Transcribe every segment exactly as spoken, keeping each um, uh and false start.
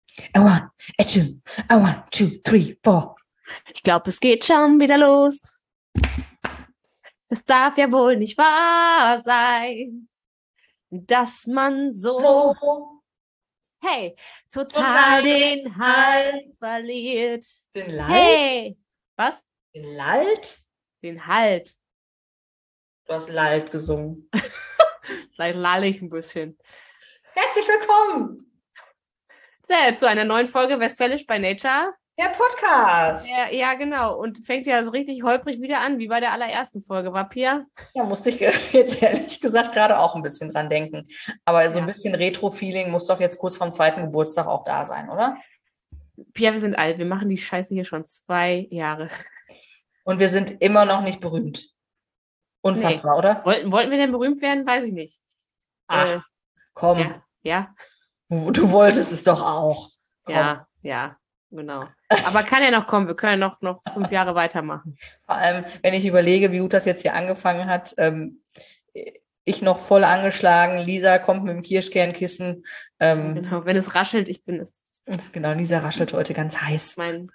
A one, a two, a one, two, three, four. Ich glaube, es geht schon wieder los. Es darf ja wohl nicht wahr sein, dass man so, So. hey, total, Total den Halt verliert. Bin lallt? Hey, was? Bin lallt? Den Halt. Du hast lallt gesungen. Vielleicht lalle ich ein bisschen. Herzlich willkommen. Sehr, zu einer neuen Folge Westfälisch by Nature. Der Podcast. Ja, ja, genau. Und fängt ja so richtig holprig wieder an, wie bei der allerersten Folge, war Pia? Da musste ich jetzt ehrlich gesagt gerade auch ein bisschen dran denken. Aber so ein Ja. bisschen Retro-Feeling muss doch jetzt kurz vorm zweiten Geburtstag auch da sein, oder? Pia, wir sind alt. Wir machen die Scheiße hier schon zwei Jahre. Und wir sind immer noch nicht berühmt. Unfassbar, oder? Wollten, wollten wir denn berühmt werden? Weiß ich nicht. Ach, Äh, komm. ja, ja, Du, du wolltest es doch auch. Komm. ja, ja, genau. Aber kann ja noch kommen. Wir können ja noch, noch fünf Jahre weitermachen. Vor allem, wenn ich überlege, wie gut das jetzt hier angefangen hat. Ähm, ich noch voll angeschlagen. Lisa kommt mit dem Kirschkernkissen. Ähm, Genau, wenn es raschelt, ich bin es. ist genau, Lisa raschelt heute ganz heiß. Mein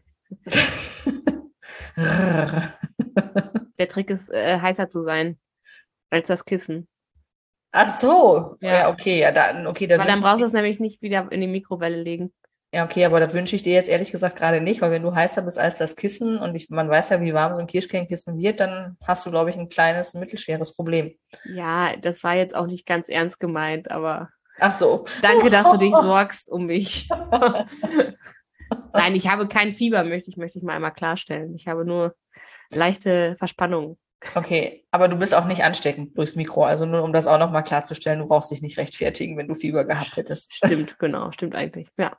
Der Trick ist, äh, heißer zu sein als das Kissen. Ach so, ja, Ja. okay, ja, dann, okay, dann Weil dann wünsch- brauchst du es nämlich nicht wieder in die Mikrowelle legen. ja, okay, aber das wünsche ich dir jetzt ehrlich gesagt gerade nicht, weil wenn du heißer bist als das Kissen und ich, man weiß ja, wie warm so ein Kirschkernkissen wird, dann hast du, glaube ich, ein kleines, mittelschweres Problem. Ja, das war jetzt auch nicht ganz ernst gemeint, aber Ach so. danke, dass du dich sorgst um mich. Nein, ich habe kein Fieber, möchte ich, möchte ich mal einmal klarstellen. Ich habe nur leichte Verspannung. Okay, aber du bist auch nicht ansteckend durchs Mikro, also nur um das auch nochmal klarzustellen, du brauchst dich nicht rechtfertigen, wenn du Fieber gehabt hättest. Stimmt, genau, stimmt eigentlich. Ja.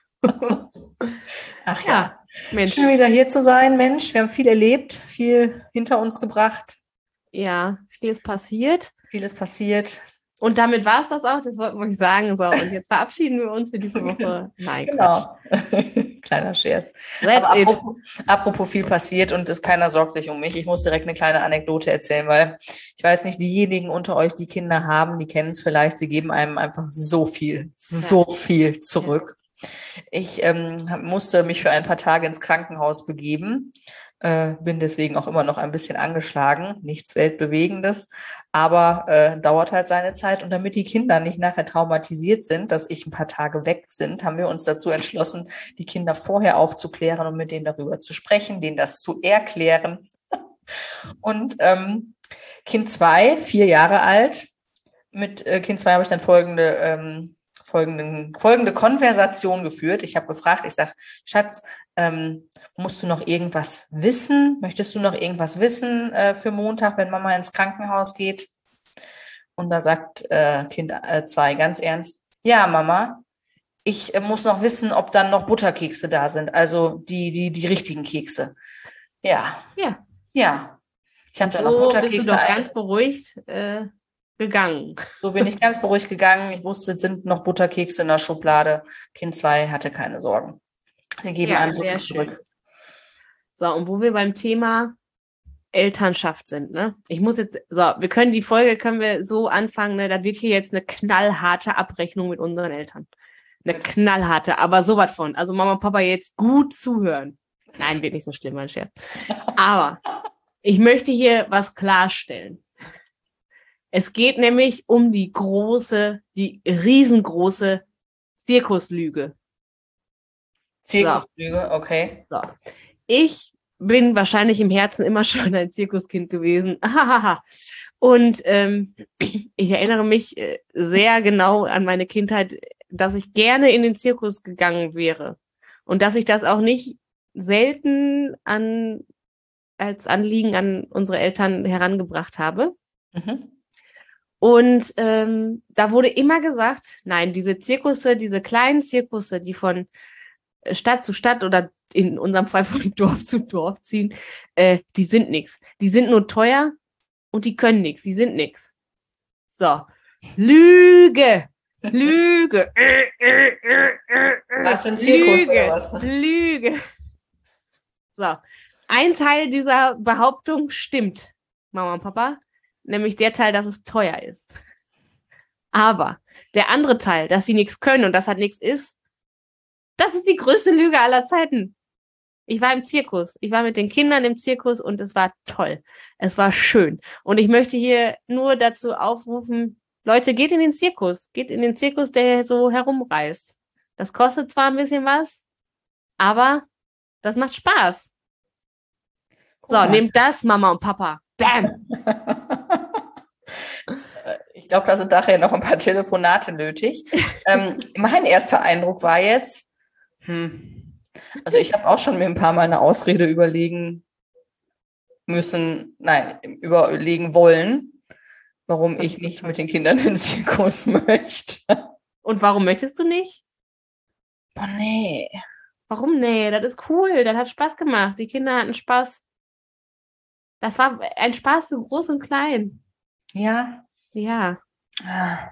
Ach ja. Ja, Mensch. Schön wieder hier zu sein, Mensch. Wir haben viel erlebt, viel hinter uns gebracht, Ja, viel ist passiert. vieles passiert. Und damit war es das auch, das wollten wir euch sagen. So, und jetzt verabschieden wir uns für diese Woche. Nein, Quatsch. Genau. Kleiner Scherz. That's Aber it. apropos, apropos viel passiert und es, keiner sorgt sich um mich. Ich muss direkt eine kleine Anekdote erzählen, weil ich weiß nicht, diejenigen unter euch, die Kinder haben, die kennen es vielleicht, sie geben einem einfach so viel, so viel zurück. Ich ähm, musste mich für ein paar Tage ins Krankenhaus begeben, äh, bin deswegen auch immer noch ein bisschen angeschlagen, nichts Weltbewegendes, aber äh, dauert halt seine Zeit. Und damit die Kinder nicht nachher traumatisiert sind, dass ich ein paar Tage weg sind, haben wir uns dazu entschlossen, die Kinder vorher aufzuklären und mit denen darüber zu sprechen, denen das zu erklären. Und ähm, Kind zwei, vier Jahre alt, mit äh, Kind zwei habe ich dann folgende ähm, Folgenden, folgende Konversation geführt. Ich habe gefragt, ich sage, Schatz, ähm, musst du noch irgendwas wissen? Möchtest du noch irgendwas wissen äh, für Montag, wenn Mama ins Krankenhaus geht? Und da sagt äh, Kind äh, zwei ganz ernst, ja, Mama, ich äh, muss noch wissen, ob dann noch Butterkekse da sind, also die, die, die richtigen Kekse. Ja, Ja, ja. Ich habe da noch so Butterkekse. bist du doch ein- ganz beruhigt äh, gegangen. So bin ich ganz beruhigt gegangen. Ich wusste, es sind noch Butterkekse in der Schublade. Kind zwei hatte keine Sorgen. Sie geben Ja, einem so sehr viel schön. zurück. So, und wo wir beim Thema Elternschaft sind, ne? Ich muss jetzt, so, wir können die Folge, können wir so anfangen, ne? Da wird hier jetzt eine knallharte Abrechnung mit unseren Eltern. Eine knallharte, aber sowas von. Also Mama und Papa jetzt gut zuhören. Nein, wird nicht so schlimm, mein Scherz. Aber ich möchte hier was klarstellen. Es geht nämlich um die große, die riesengroße Zirkuslüge. Zirkuslüge, okay. So. Ich bin wahrscheinlich im Herzen immer schon ein Zirkuskind gewesen. Und ähm, ich erinnere mich äh, sehr genau an meine Kindheit, dass ich gerne in den Zirkus gegangen wäre. Und dass ich das auch nicht selten an, als Anliegen an unsere Eltern herangebracht habe. Mhm. Und ähm, da wurde immer gesagt, nein, diese Zirkusse, diese kleinen Zirkusse, die von Stadt zu Stadt oder in unserem Fall von Dorf zu Dorf ziehen, äh, die sind nix. Die sind nur teuer und die können nix. Die sind nix. So. Lüge! Lüge! Was für ein Zirkus Lüge! oder was? Lüge! So. Ein Teil dieser Behauptung stimmt, Mama und Papa, nämlich der Teil, dass es teuer ist. Aber der andere Teil, dass sie nichts können und dass halt nichts ist, Das ist die größte Lüge aller Zeiten. Ich war im Zirkus. Ich war mit den Kindern im Zirkus und es war toll. Es war schön. Und ich möchte hier nur dazu aufrufen, Leute, geht in den Zirkus. Geht in den Zirkus, der so herumreist. Das kostet zwar ein bisschen was, aber das macht Spaß. So, Guck mal. nehmt das, Mama und Papa. Bam! Ich glaube, da sind nachher noch ein paar Telefonate nötig. ähm, mein erster Eindruck war jetzt, hm, also ich habe auch schon mir ein paar Mal eine Ausrede überlegen müssen, nein, überlegen wollen, warum Das ich ist nicht toll. mit den Kindern in den Zirkus möchte. Und warum möchtest du nicht? Boah, nee. Warum? Nee, das ist cool. Das hat Spaß gemacht. Die Kinder hatten Spaß. Das war ein Spaß für Groß und Klein. Ja. Ja. Ah.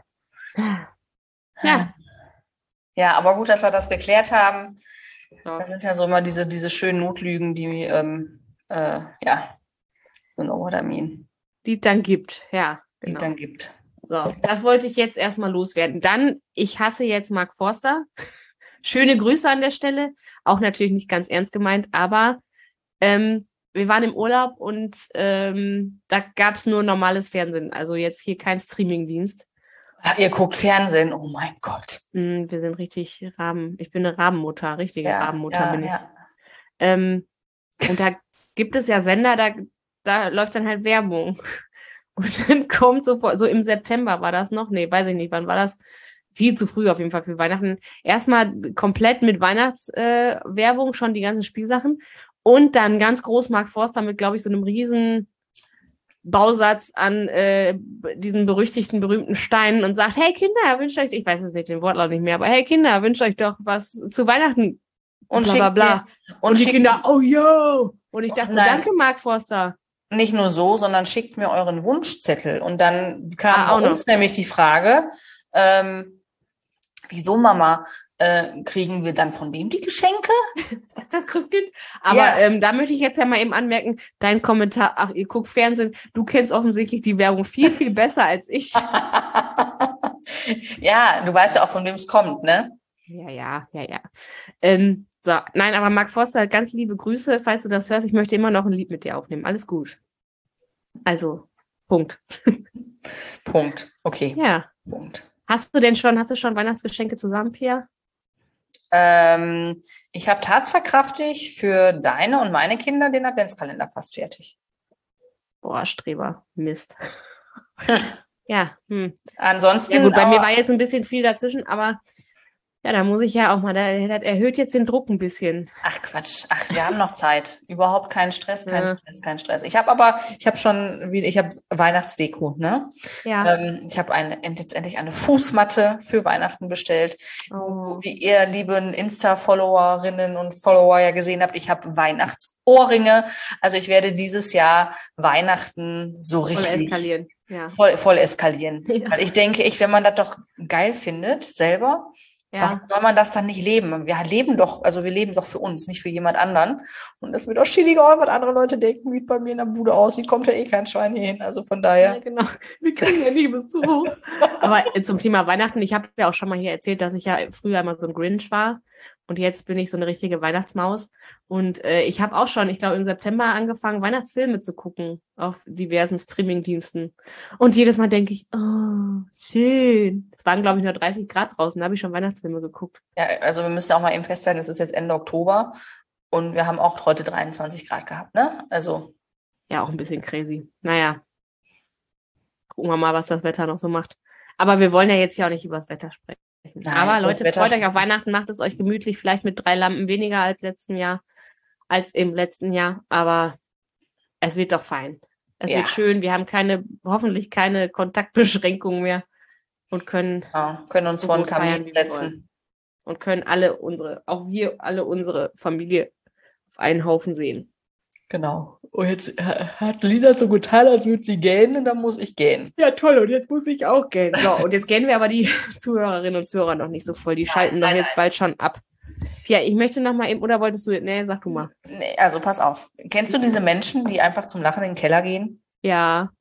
Ja. Ja, aber gut, dass wir das geklärt haben. So. Das sind ja so immer diese, diese schönen Notlügen, die, ähm, äh, ja, you know what I mean, Die es dann gibt. Ja, die genau. es dann gibt. So, das wollte ich jetzt erstmal loswerden. Dann, ich hasse jetzt Mark Forster. Schöne Grüße an der Stelle. Auch natürlich nicht ganz ernst gemeint, aber ähm, wir waren im Urlaub und ähm, da gab es nur normales Fernsehen. Also jetzt hier kein Streamingdienst. Ah, ihr guckt Fernsehen, oh mein Gott. Mm, wir sind richtig Raben. Ich bin eine Rabenmutter, richtige Ja, Rabenmutter ja, bin ich. ja. Ähm, und da gibt es ja Sender, da, da läuft dann halt Werbung. Und dann kommt sofort, so im September war das noch, nee, weiß ich nicht, wann war das? Viel zu früh auf jeden Fall für Weihnachten. Erstmal komplett mit Weihnachtswerbung, äh, schon die ganzen Spielsachen. Und dann ganz groß Mark Forster mit, glaube ich, so einem riesen Bausatz an äh, diesen berüchtigten, berühmten Steinen und sagt, hey Kinder, wünscht euch, ich weiß es nicht, den Wortlaut nicht mehr, aber hey Kinder, wünscht euch doch was zu Weihnachten. Und bla, schickt bla, bla. mir- Und, und die schickt- Kinder, oh yo! Und ich dachte so, Nein. danke Mark Forster. Nicht nur so, sondern schickt mir euren Wunschzettel. Und dann kam Ah, auch bei uns nämlich die Frage, ähm, wieso, Mama, äh, kriegen wir dann von wem die Geschenke? Was ist das Christkind? Aber Ja. ähm, da möchte ich jetzt ja mal eben anmerken, dein Kommentar, ach, ihr guckt Fernsehen, du kennst offensichtlich die Werbung viel, viel besser als ich. Ja, du weißt ja auch, von wem es kommt, ne? Ja, ja, ja, ja. Ähm, so, nein, aber Mark Forster, ganz liebe Grüße, falls du das hörst. Ich möchte immer noch ein Lied mit dir aufnehmen. Alles gut. Also, Punkt. Punkt. Okay. Ja. Punkt. Hast du denn schon, hast du schon Weihnachtsgeschenke zusammen, Pia? Ähm, ich habe tatsverkraftig für deine und meine Kinder den Adventskalender fast fertig. Boah, Streber. Mist. Ja, hm. Ansonsten. Ja gut, bei aber, mir war jetzt ein bisschen viel dazwischen, aber ja, da muss ich ja auch mal, das erhöht jetzt den Druck ein bisschen. Ach Quatsch, ach, wir haben noch Zeit. Überhaupt keinen Stress, kein Ja. Stress, kein Stress. Ich habe aber, ich habe schon, wie- ich habe Weihnachtsdeko, ne? Ja. Ähm, ich habe eine, letztendlich eine Fußmatte für Weihnachten bestellt. Oh. Wie ihr lieben Insta-Followerinnen und Follower ja gesehen habt, ich habe Weihnachtsohrringe. Also ich werde dieses Jahr Weihnachten so Voll richtig eskalieren. Ja. voll, voll eskalieren. Ja. Weil ich denke, ich, wenn man das doch geil findet, selber, warum Ja. soll man das dann nicht leben? Wir leben doch, also wir leben doch für uns, nicht für jemand anderen. Und es ist mir doch schädiger, was andere Leute denken, wie es bei mir in der Bude aussieht, kommt ja eh kein Schwein hier hin. Also von Ja, daher. genau. Wir kriegen ja Liebeszuwachs. Aber zum Thema Weihnachten, ich habe ja auch schon mal hier erzählt, dass ich ja früher immer so ein Grinch war. Und jetzt bin ich so eine richtige Weihnachtsmaus. Und äh, ich habe auch schon, ich glaube, im September angefangen, Weihnachtsfilme zu gucken auf diversen Streamingdiensten. Und jedes Mal denke ich, oh, schön. Es waren, glaube ich, nur dreißig Grad draußen, da habe ich schon Weihnachtsfilme geguckt. Ja, also wir müssen ja auch mal eben festhalten, es ist jetzt Ende Oktober und wir haben auch heute dreiundzwanzig Grad gehabt, ne? Also. Ja, auch ein bisschen crazy. Naja. Gucken wir mal, was das Wetter noch so macht. Aber wir wollen ja jetzt ja auch nicht über das Wetter sprechen. Nein, Aber über das Leute, Wetter freut euch sprechen. auf Weihnachten, macht es euch gemütlich, vielleicht mit drei Lampen weniger als letzten Jahr, als im letzten Jahr. Aber es wird doch fein. Es Ja. wird schön. Wir haben keine, hoffentlich keine Kontaktbeschränkungen mehr und können Ja, können uns so vor den groß feiern, Kamin wie wir setzen. wollen. Und können alle unsere, auch wir alle unsere Familie auf einen Haufen sehen. Genau. Und jetzt äh, hat Lisa so getan, als würde sie gähnen, und dann muss ich gähnen. Ja, toll. Und jetzt muss ich auch gehen. So, und jetzt gehen wir aber die Zuhörerinnen und Zuhörer noch nicht so voll. Die Nein, schalten doch nein, jetzt nein. bald schon ab. Ja, ich möchte noch mal eben, oder wolltest du, nee, sag du mal. Nee, also pass auf. Kennst du diese Menschen, die einfach zum Lachen in den Keller gehen? Ja,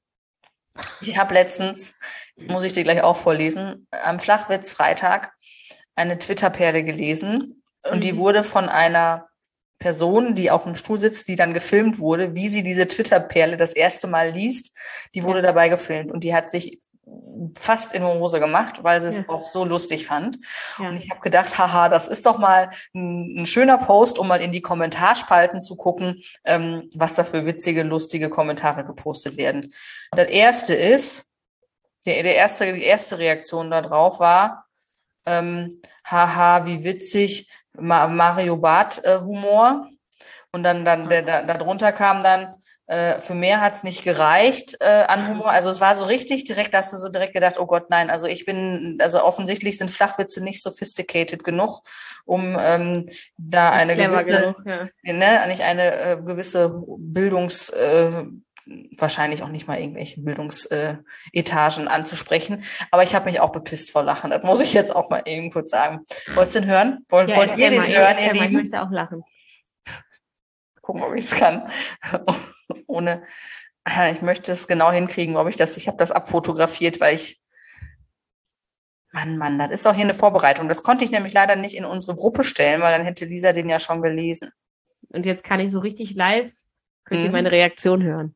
Ich habe letztens, muss ich dir gleich auch vorlesen, am Flachwitz Freitag eine Twitter-Perle gelesen. Und die Mhm. wurde von einer Person, die auf dem Stuhl sitzt, die dann gefilmt wurde, wie sie diese Twitter-Perle das erste Mal liest, die wurde Ja. dabei gefilmt und die hat sich fast in die Hose gemacht, weil sie es Ja. auch so lustig fand. Ja. Und ich habe gedacht, haha, das ist doch mal ein, ein schöner Post, um mal in die Kommentarspalten zu gucken, ähm, was da für witzige, lustige Kommentare gepostet werden. Das erste ist, der, der erste, die erste Reaktion darauf war, ähm, haha, wie witzig, Ma- Mario Barth äh, Humor. Und dann, dann der, da, darunter kam dann, äh, für mehr hat's nicht gereicht äh, an Humor. Also es war so richtig direkt, da hast du so direkt gedacht, oh Gott, nein, also ich bin, also offensichtlich sind Flachwitze nicht sophisticated genug, um ähm, da Nicht eine clever gewisse, genug, ja. ne, nicht eine äh, gewisse Bildungs, äh, wahrscheinlich auch nicht mal irgendwelche Bildungsetagen äh, Etagen anzusprechen. Aber ich habe mich auch bepisst vor Lachen. Das muss ich jetzt auch mal eben kurz sagen. Wolltest du den hören? Wollt, Ja, wollt ihr erzähl den mal, hören, erzähl ihr mal, ich Lieben? möchte auch lachen. Gucken, ob ich es kann. Ohne, ich möchte es genau hinkriegen, ob ich das, ich habe das abfotografiert, weil ich, Mann, Mann, das ist doch hier eine Vorbereitung. Das konnte ich nämlich leider nicht in unsere Gruppe stellen, weil dann hätte Lisa den ja schon gelesen. Und jetzt kann ich so richtig live, könnt ihr Mhm. meine Reaktion hören.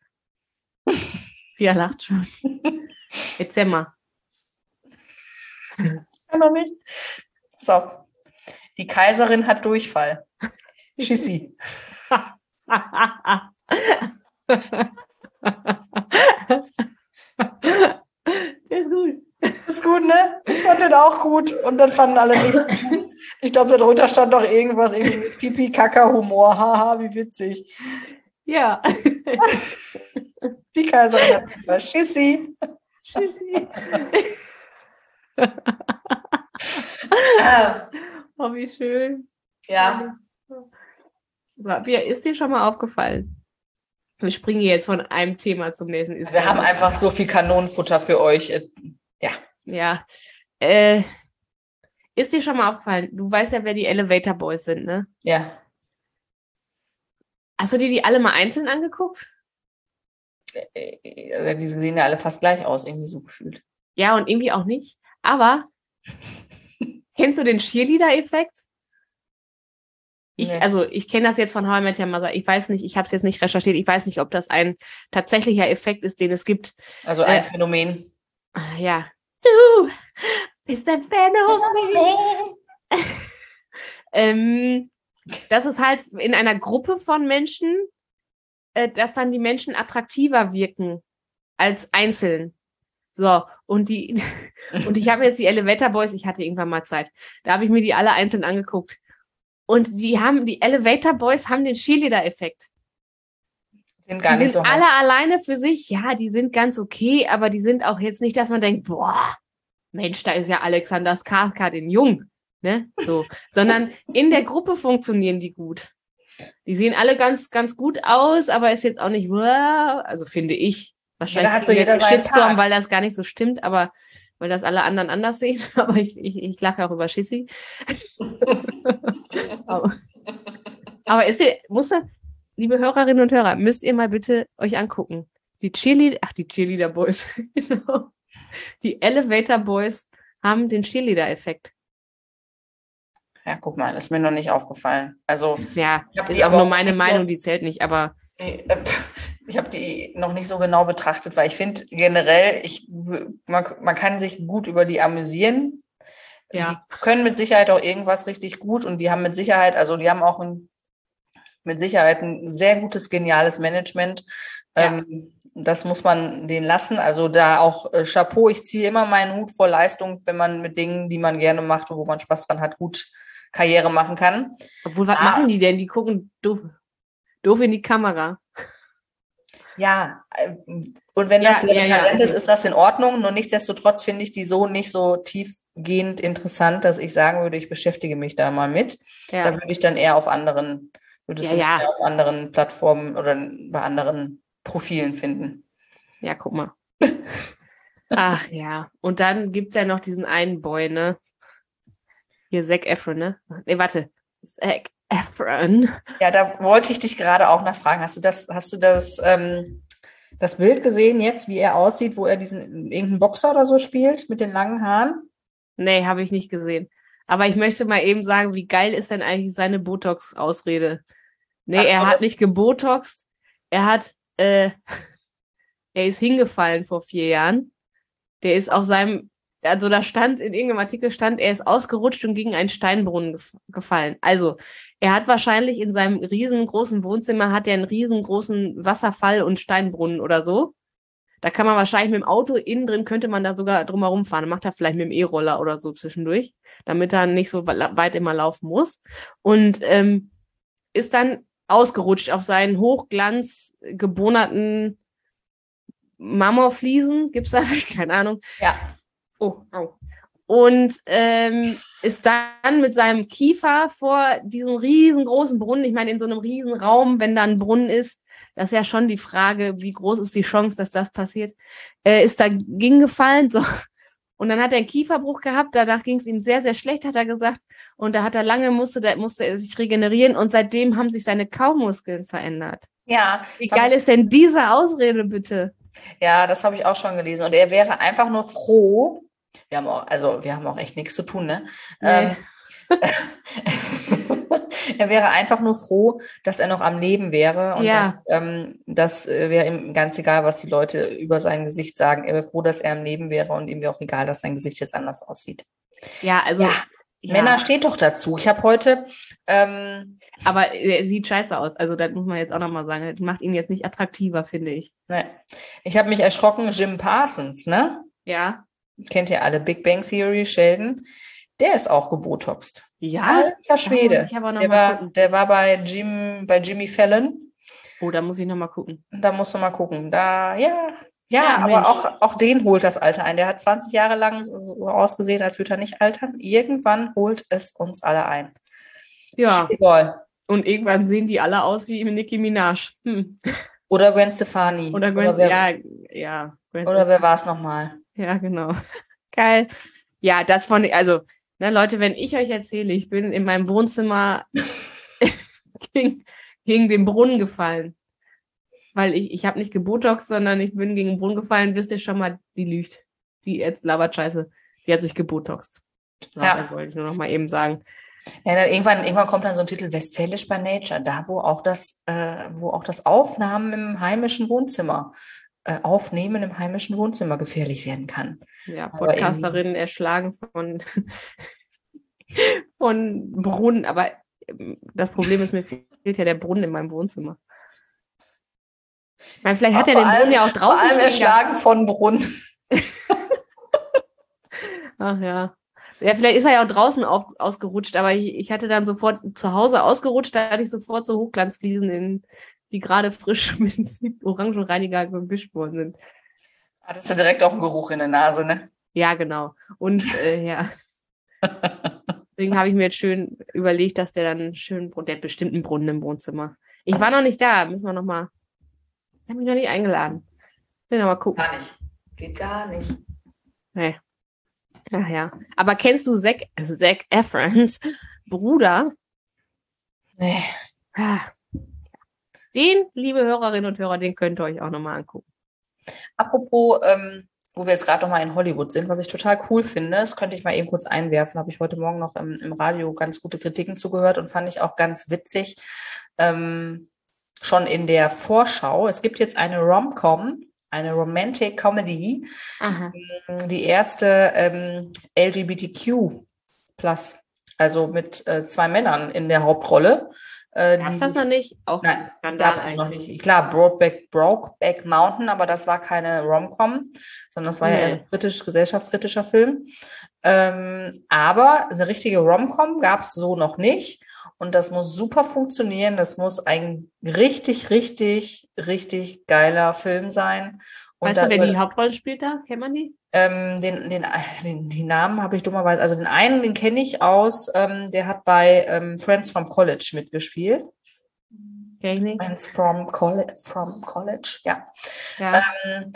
Pia lacht schon. Erzähl mal. Ja, noch nicht. So. Die Kaiserin hat Durchfall. Schissi. Der ist gut. Das ist gut, ne? Ich fand den auch gut und dann fanden alle nicht gut. Ich glaube, darunter stand noch irgendwas, irgendwie mit Pipi-Kaka-Humor. Haha, wie witzig. Ja. Die Kaiserin hat Durchfall. Schissi. Ah, Oh, wie schön. ja. Wie ist dir schon mal aufgefallen? Wir springen jetzt von einem Thema zum nächsten. Ist Wir haben einfach so viel Kanonenfutter für euch. Ja. Ja. Äh, ist dir schon mal aufgefallen? Du weißt ja, wer die Elevator Boys sind, ne? Ja. Hast du dir die alle mal einzeln angeguckt? Äh, Die sehen ja alle fast gleich aus, irgendwie so gefühlt. Ja, und irgendwie auch nicht. Aber kennst du den Cheerleader-Effekt? Ich, Nee. also ich kenne das jetzt von How I Met Your Mother. Ich weiß nicht, ich habe es jetzt nicht recherchiert. Ich weiß nicht, ob das ein tatsächlicher Effekt ist, den es gibt. Also ein Äh, Phänomen. Ah, ja. Du bist ein Phänomen. ähm, das ist halt in einer Gruppe von Menschen, äh, dass dann die Menschen attraktiver wirken als einzeln. So, und die, und ich habe jetzt die Elevator Boys, ich hatte irgendwann mal Zeit, da habe ich mir die alle einzeln angeguckt. Und die haben, die Elevator Boys haben den Cheerleader-Effekt. Sind gar Die nicht sind so alle alleine für sich, ja, die sind ganz okay, aber die sind auch jetzt nicht, dass man denkt, boah, Mensch, da ist ja Alexander Skarsgård in jung, ne, so, sondern in der Gruppe funktionieren die gut. Die sehen alle ganz, ganz gut aus, aber ist jetzt auch nicht, wow, also finde ich, wahrscheinlich Jeder hat so kriegen wir jeder einen seinen Shitstorm, Tag. weil das gar nicht so stimmt, aber weil das alle anderen anders sehen, aber ich, ich, ich lache auch über Schissi. aber, aber ist ihr, muss er, liebe Hörerinnen und Hörer, müsst ihr mal bitte euch angucken. Die Cheerleader, ach, die Cheerleader Boys, genau. Die Elevator Boys haben den Cheerleader-Effekt. Ja, guck mal, ist mir noch nicht aufgefallen. Also, Ja, ich hab ist die auch aber nur auch meine nicht Meinung, so- die zählt nicht, aber die, äh, ich habe die noch nicht so genau betrachtet, weil ich finde generell, ich, w- man, man kann sich gut über die amüsieren. ja. Die können mit Sicherheit auch irgendwas richtig gut und die haben mit Sicherheit, also die haben auch ein, mit Sicherheit ein sehr gutes, geniales Management. Ja. Ähm, das muss man denen lassen. Also da auch äh, Chapeau, ich ziehe immer meinen Hut vor Leistung, wenn man mit Dingen, die man gerne macht und wo man Spaß dran hat, gut Karriere machen kann. Obwohl, was Ah. machen die denn? Die gucken doof, doof in die Kamera. Ja, äh, und wenn Ja, das ihr ja, ja, Talent ist, okay. ist das in Ordnung. Nur nichtsdestotrotz finde ich die so nicht so tiefgehend interessant, dass ich sagen würde, ich beschäftige mich da mal mit. Da Ja, würde ich dann eher auf anderen, würde es Ja, mich ja. eher auf anderen Plattformen oder bei anderen Profilen finden. ja, guck mal. Ach ja. Und dann gibt's ja noch diesen einen Boy, ne? Hier, Zac Efron, ne? Nee, warte. Zac Efron. Ja, da wollte ich dich gerade auch nachfragen. Hast du das, hast du das, ähm, das Bild gesehen jetzt, wie er aussieht, wo er diesen irgendeinen Boxer oder so spielt mit den langen Haaren? Nee, habe ich nicht gesehen. Aber ich möchte mal eben sagen, wie geil ist denn eigentlich seine Botox-Ausrede? Nee, Ach so, er hat das- nicht gebotoxt. Er hat, äh, er ist hingefallen vor vier Jahren. Der ist auf seinem, also da stand, in irgendeinem Artikel stand, er ist ausgerutscht und gegen einen Steinbrunnen gef gefallen. Also, er hat wahrscheinlich in seinem riesengroßen Wohnzimmer, hat er einen riesengroßen Wasserfall und Steinbrunnen oder so. Da kann man wahrscheinlich mit dem Auto innen drin, könnte man da sogar drumherum fahren. Dann macht er vielleicht mit dem E-Roller oder so zwischendurch, damit er nicht so weit immer laufen muss. Und ähm, ist dann ausgerutscht auf seinen hochglanz gebohnerten Marmorfliesen. Gibt's das? Keine Ahnung. Ja. Oh, au. Und ähm, ist dann mit seinem Kiefer vor diesem riesengroßen Brunnen, ich meine, in so einem riesen Raum, wenn da ein Brunnen ist, das ist ja schon die Frage, wie groß ist die Chance, dass das passiert, äh, ist dagegen gefallen. So. Und dann hat er einen Kieferbruch gehabt, danach ging es ihm sehr, sehr schlecht, hat er gesagt. Und da hat er lange, musste, da musste er sich regenerieren und seitdem haben sich seine Kaumuskeln verändert. Ja, Wie das hab geil ich- ist denn diese Ausrede, bitte? Ja, das habe ich auch schon gelesen. Und er wäre einfach nur froh. Wir haben auch, also wir haben auch echt nichts zu tun, ne? Nee. Ähm, er wäre einfach nur froh, dass er noch am Leben wäre. Und Ja. das, ähm, das äh, wäre ihm ganz egal, was die Leute über sein Gesicht sagen. Er wäre froh, dass er am Leben wäre und ihm wäre auch egal, dass sein Gesicht jetzt anders aussieht. Ja, also. Ja, Ja. Männer steht doch dazu. Ich habe heute, ähm, Aber er sieht scheiße aus. Also, das muss man jetzt auch nochmal sagen. Das macht ihn jetzt nicht attraktiver, finde ich. ne, ich habe mich erschrocken, Jim Parsons, ne? Ja. Kennt ihr alle, Big Bang Theory, Sheldon. Der ist auch gebotoxt. Ja? Alter Da Schwede. muss ich aber noch Der mal war, gucken. der war bei Jim, bei Jimmy Fallon. Oh, da muss ich nochmal gucken. Da musst du mal gucken. Da, ja, ja, Ja, aber Mensch. auch, auch den holt das Alter ein. Der hat zwanzig Jahre lang so ausgesehen, als würde er nicht altern. Irgendwann holt es uns alle ein. Ja. Egal. Und irgendwann sehen die alle aus wie Nicki Minaj. Hm. Oder Gwen Stefani. Oder Gwen, oder wer, ja, ja. Gwen oder wer war es nochmal? Ja, genau. Geil. Ja, das von, also, ne, Leute, wenn ich euch erzähle, ich bin in meinem Wohnzimmer gegen, gegen den Brunnen gefallen. Weil ich, ich habe nicht gebotoxt, sondern ich bin gegen den Brunnen gefallen, wisst ihr schon mal, die lügt. Die jetzt labert Scheiße. Die hat sich gebotoxt. So, Ja. das wollte ich nur noch mal eben sagen. Ja, dann irgendwann, irgendwann kommt dann so ein Titel Westfälisch by Nature, da wo auch das, äh, wo auch das Aufnahmen im heimischen Wohnzimmer, äh, Aufnehmen im heimischen Wohnzimmer gefährlich werden kann. Ja, Aber Podcasterinnen erschlagen von, von Brunnen. Aber ähm, das Problem ist, mir fehlt ja der Brunnen in meinem Wohnzimmer. Ich meine, vielleicht hat er Vor den Brunnen allem- ja auch draußen Vor allem stehen erschlagen von Brunnen. Ach ja. Ja, vielleicht ist er ja auch draußen auf, ausgerutscht, aber ich, ich hatte dann sofort zu Hause ausgerutscht, da hatte ich sofort so Hochglanzfliesen, in, die gerade frisch mit Orangenreiniger gewischt worden sind. Hattest du direkt auch einen Geruch in der Nase, ne? Ja, genau. Und äh, ja. Deswegen habe ich mir jetzt schön überlegt, dass der dann schön, der hat bestimmt einen Brunnen im Wohnzimmer. Ich war noch nicht da, müssen wir noch mal. Ich habe mich noch nicht eingeladen. Will noch mal gucken. Gar nicht. Geht gar nicht. Nee. Ach ja. Aber kennst du Zac, also Zac Efrons Bruder? Nee. Ah. Den, liebe Hörerinnen und Hörer, den könnt ihr euch auch nochmal angucken. Apropos, ähm, wo wir jetzt gerade noch mal in Hollywood sind, was ich total cool finde, das könnte ich mal eben kurz einwerfen, habe ich heute Morgen noch im, im Radio ganz gute Kritiken zugehört und fand ich auch ganz witzig. Ähm, schon in der Vorschau, es gibt jetzt eine Rom-Com, eine Romantic Comedy, Aha. die erste ähm, L G B T Q plus, also mit äh, zwei Männern in der Hauptrolle. Äh, Gab's die das noch nicht? Auch Nein, ein Skandal gab es noch eigentlich. nicht. Klar, Brokeback, Brokeback Mountain, aber das war keine Rom-Com, sondern das war ja Nee. eher so ein kritisch, gesellschaftskritischer Film. Ähm, aber eine richtige Rom-Com gab es so noch nicht. Und das muss super funktionieren. Das muss ein richtig, richtig, richtig geiler Film sein. Und Weißt du, da wer über- die Hauptrolle spielt da? Kennt man die? ähm, den, den, den, die Namen habe ich dummerweise, also den einen, den kenne ich aus, ähm, der hat bei ähm, Friends from College mitgespielt. Kenn ich nicht. Friends from College, from College, ja. Ja. Ähm,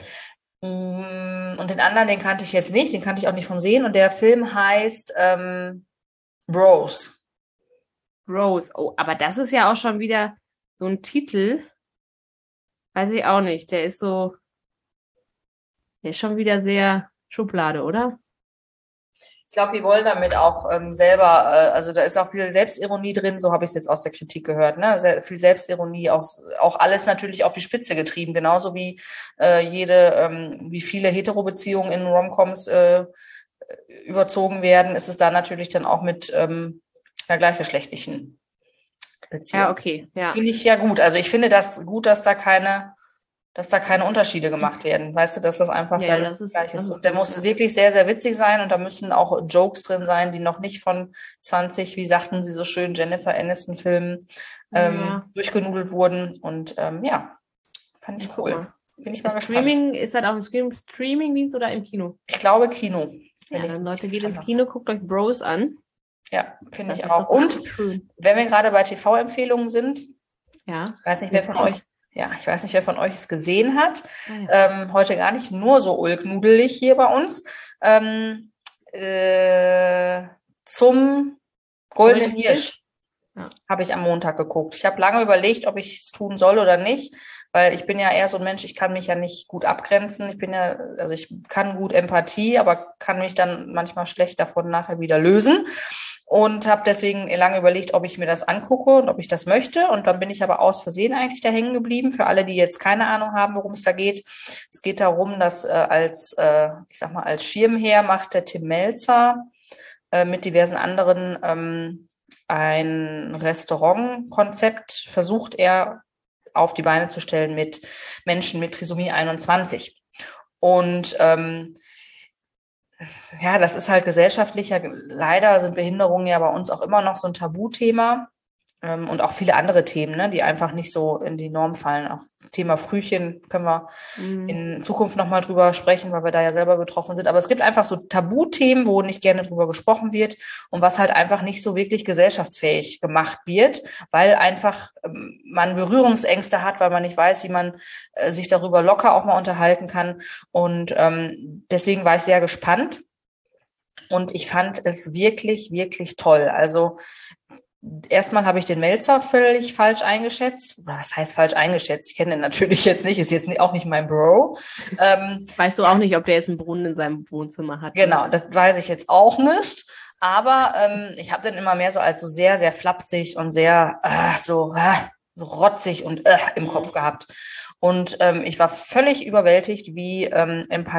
mh, und den anderen, den kannte ich jetzt nicht, den kannte ich auch nicht vom Sehen. Und der Film heißt ähm, Bros. Rose. Oh, aber das ist ja auch schon wieder so ein Titel. Weiß ich auch nicht. Der ist so, der ist schon wieder sehr Schublade, oder? glaube, die wollen damit auch ähm, selber, äh, also da ist auch viel Selbstironie drin, so habe ich es jetzt aus der Kritik gehört, ne? Sehr viel Selbstironie, auch, auch alles natürlich auf die Spitze getrieben, genauso wie äh, jede, ähm, wie viele Hetero-Beziehungen in Rom-Coms äh, überzogen werden, ist es da natürlich dann auch mit ähm, einer gleichgeschlechtlichen Beziehung. Ja, okay, ja. Finde ich ja gut. Also ich finde das gut, dass da keine, dass da keine Unterschiede gemacht werden. Weißt du, dass das einfach Ja, dann das ist, gleich das ist. ist Und der gut, muss ja. wirklich sehr, sehr witzig sein und da müssen auch Jokes drin sein, die noch nicht von zwanzig, wie sagten sie so schön, Jennifer Aniston-Filmen ähm, Ja. durchgenudelt wurden. Und ähm, ja, fand ich Guck cool. mal. Bin ich mal gespannt. Streaming, ist das auch im Stream- Streaming-Dienst oder im Kino? Ich glaube Kino. Ja, wenn ich's dann richtig Leute, geht ins verstanden Kino, guckt euch Bros an. habe. Ja, finde Das ich ist auch. doch Und schön. wenn wir gerade bei T V-Empfehlungen sind, Ja. ich weiß nicht, wer Jetzt von kommt's. euch, ja, ich weiß nicht, wer von euch es gesehen hat. Ah, ja. Ähm, heute gar nicht nur so ulknudelig hier bei uns. Ähm, äh, zum Goldenen Goldenen Hirsch Hirsch? Ja. habe ich am Montag geguckt. Ich habe lange überlegt, ob ich es tun soll oder nicht, weil ich bin ja eher so ein Mensch, ich kann mich ja nicht gut abgrenzen. Ich bin ja, also ich kann gut Empathie, aber kann mich dann manchmal schlecht davon nachher wieder lösen. Und habe deswegen lange überlegt, ob ich mir das angucke und ob ich das möchte. Und dann bin ich aber aus Versehen eigentlich da hängen geblieben. Für alle, die jetzt keine Ahnung haben, worum es da geht. Es geht darum, dass äh, als, äh, ich sag mal, als Schirmherr macht der Tim Melzer äh, mit diversen anderen ähm, ein Restaurantkonzept, versucht er auf die Beine zu stellen mit Menschen mit Trisomie einundzwanzig. Und ähm, ja, das ist halt gesellschaftlicher. Leider sind Behinderungen ja bei uns auch immer noch so ein Tabuthema ähm, und auch viele andere Themen, ne, die einfach nicht so in die Norm fallen. Auch Thema Frühchen können wir Mhm. in Zukunft nochmal drüber sprechen, weil wir da ja selber betroffen sind. Aber es gibt einfach so Tabuthemen, wo nicht gerne drüber gesprochen wird und was halt einfach nicht so wirklich gesellschaftsfähig gemacht wird, weil einfach ähm, man Berührungsängste hat, weil man nicht weiß, wie man äh, sich darüber locker auch mal unterhalten kann. Und ähm, deswegen war ich sehr gespannt. Und ich fand es wirklich, wirklich toll. Also erstmal habe ich den Melzer völlig falsch eingeschätzt. Was heißt falsch eingeschätzt? Ich kenne den natürlich jetzt nicht, ist jetzt nicht, auch nicht mein Bro. Ähm, Weißt du auch nicht, ob der jetzt einen Brunnen in seinem Wohnzimmer hat? genau, das weiß ich jetzt auch nicht. Aber ähm, ich habe den immer mehr so als so sehr, sehr flapsig und sehr äh, so, äh, so rotzig und äh, im Kopf gehabt. Und ähm, ich war völlig überwältigt, wie ähm,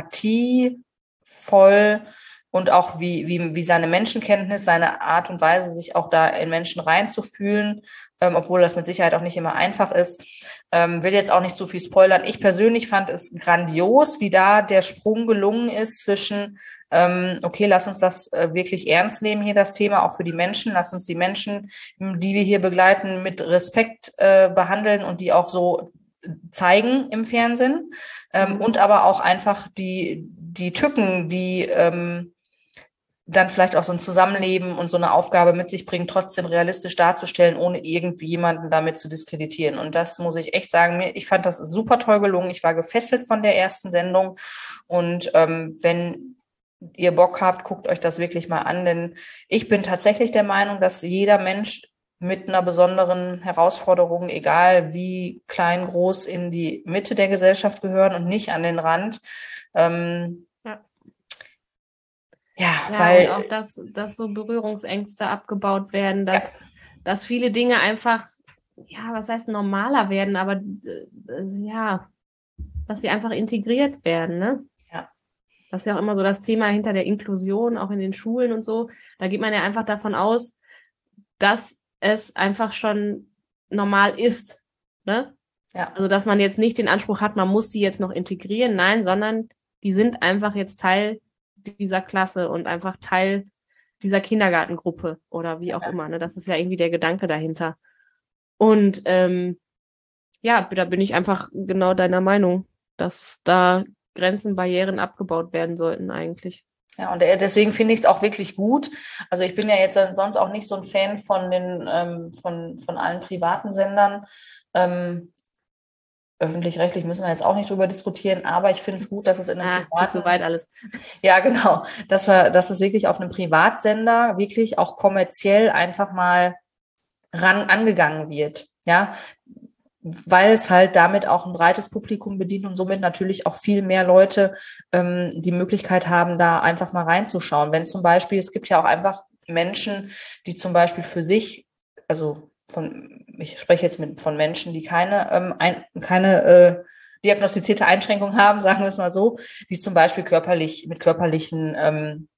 empathievoll und auch wie, wie, wie seine Menschenkenntnis, seine Art und Weise, sich auch da in Menschen reinzufühlen, ähm, obwohl das mit Sicherheit auch nicht immer einfach ist. Ähm, will jetzt auch nicht zu viel spoilern. Ich persönlich fand es grandios, wie da der Sprung gelungen ist zwischen, ähm, okay, lass uns das äh, wirklich ernst nehmen hier, das Thema, auch für die Menschen. Lass uns die Menschen, die wir hier begleiten, mit Respekt äh, behandeln und die auch so zeigen im Fernsehen. Ähm, Mhm. und aber auch einfach die, die Tücken, die ähm, dann vielleicht auch so ein Zusammenleben und so eine Aufgabe mit sich bringen, trotzdem realistisch darzustellen, ohne irgendwie jemanden damit zu diskreditieren. Und das muss ich echt sagen, mir, ich fand das super toll gelungen. Ich war gefesselt von der ersten Sendung. Und ähm, wenn ihr Bock habt, guckt euch das wirklich mal an, denn ich bin tatsächlich der Meinung, dass jeder Mensch mit einer besonderen Herausforderung, egal wie klein, groß, in die Mitte der Gesellschaft gehören und nicht an den Rand. Ähm, Ja. Ja, Ja, weil und auch, dass, dass so Berührungsängste abgebaut werden, dass, Ja. dass viele Dinge einfach, ja, was heißt normaler werden, aber äh, ja, dass sie einfach integriert werden, ne? Ja. Das ist ja auch immer so das Thema hinter der Inklusion, auch in den Schulen und so. Da geht man ja einfach davon aus, dass es einfach schon normal ist, ne? Ja. Also, dass man jetzt nicht den Anspruch hat, man muss die jetzt noch integrieren, nein, sondern die sind einfach jetzt Teil dieser Klasse und einfach Teil dieser Kindergartengruppe oder wie auch Ja. immer, ne? Das ist ja irgendwie der Gedanke dahinter. Und ähm, ja, da bin ich einfach genau deiner Meinung, dass da Grenzen, Barrieren abgebaut werden sollten eigentlich. Ja, und deswegen finde ich es auch wirklich gut. Also ich bin ja jetzt sonst auch nicht so ein Fan von den ähm, von von allen privaten Sendern. Ähm, öffentlich-rechtlich müssen wir jetzt auch nicht drüber diskutieren, aber ich finde es gut, dass es in einem Ah, führt privaten, so weit alles. ja genau, dass wir, dass es wirklich auf einem Privatsender wirklich auch kommerziell einfach mal ran angegangen wird. Ja, weil es halt damit auch ein breites Publikum bedient und somit natürlich auch viel mehr Leute ähm, die Möglichkeit haben, da einfach mal reinzuschauen. Wenn zum Beispiel, es gibt ja auch einfach Menschen, die zum Beispiel für sich, also von, ich spreche jetzt mit von Menschen, die keine, ähm, ein, keine äh, diagnostizierte Einschränkung haben, sagen wir es mal so, die zum Beispiel körperlich mit körperlichen ähm,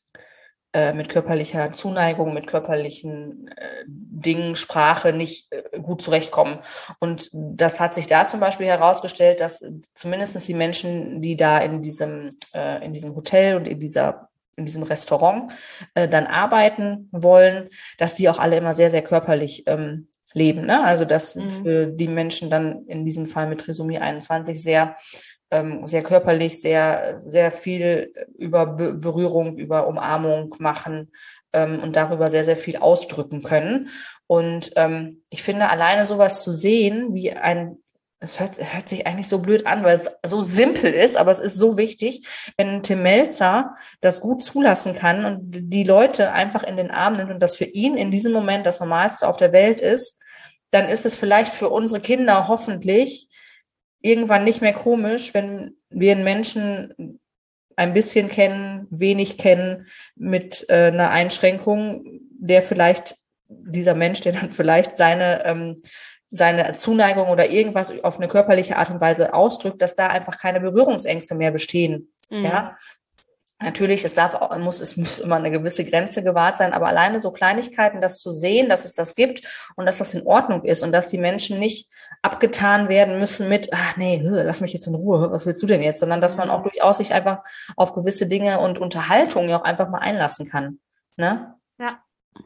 mit körperlicher Zuneigung, mit körperlichen äh, Dingen, Sprache nicht äh, gut zurechtkommen. Und das hat sich da zum Beispiel herausgestellt, dass zumindest die Menschen, die da in diesem, äh, in diesem Hotel und in dieser in diesem Restaurant äh, dann arbeiten wollen, dass die auch alle immer sehr, sehr körperlich ähm, leben. Ne? Also dass mhm. für die Menschen dann in diesem Fall mit Trisomie einundzwanzig sehr sehr körperlich, sehr, sehr viel über Be- Berührung, über Umarmung machen ähm, und darüber sehr, sehr viel ausdrücken können. Und ähm, ich finde, alleine sowas zu sehen, wie ein, es hört, es hört sich eigentlich so blöd an, weil es so simpel ist, aber es ist so wichtig, wenn Tim Melzer das gut zulassen kann und die Leute einfach in den Arm nimmt und das für ihn in diesem Moment das Normalste auf der Welt ist, dann ist es vielleicht für unsere Kinder hoffentlich irgendwann nicht mehr komisch, wenn wir einen Menschen ein bisschen kennen, wenig kennen, mit äh, einer Einschränkung, der vielleicht, dieser Mensch, der dann vielleicht seine, ähm, seine Zuneigung oder irgendwas auf eine körperliche Art und Weise ausdrückt, dass da einfach keine Berührungsängste mehr bestehen. Mhm. Ja. Natürlich, es darf auch, muss, es muss immer eine gewisse Grenze gewahrt sein, aber alleine so Kleinigkeiten, das zu sehen, dass es das gibt und dass das in Ordnung ist und dass die Menschen nicht abgetan werden müssen mit, ach nee, lass mich jetzt in Ruhe, was willst du denn jetzt? Sondern dass man auch durchaus sich einfach auf gewisse Dinge und Unterhaltung ja auch einfach mal einlassen kann. Ne? Ja.